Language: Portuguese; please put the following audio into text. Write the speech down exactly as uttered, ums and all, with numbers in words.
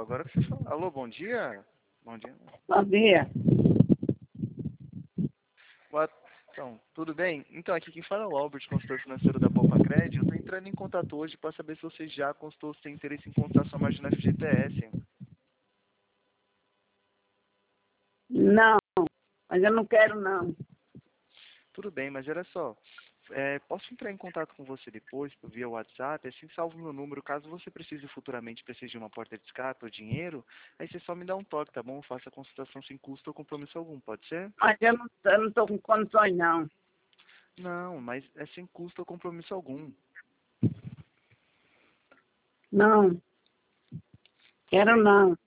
agora que você fala. Alô, bom dia? Bom dia. Bom dia. Boa... Então, tudo bem? Então, aqui quem fala é o Albert, consultor financeiro da Poupa Cred. Eu estou entrando em contato hoje para saber se você já consultou, se tem interesse em consultar sua margem na F G T S. Não, mas eu não quero não. Tudo bem, mas olha só. É, posso entrar em contato com você depois, via WhatsApp, assim salvo meu número, caso você precise futuramente, precise de uma porta de escape ou dinheiro, aí você só me dá um toque, tá bom? Eu faço a consultação sem custo ou compromisso algum, pode ser? Mas eu não, eu não estou com condições não. Não, mas é sem custo ou compromisso algum. Não, Tudo quero bem. não.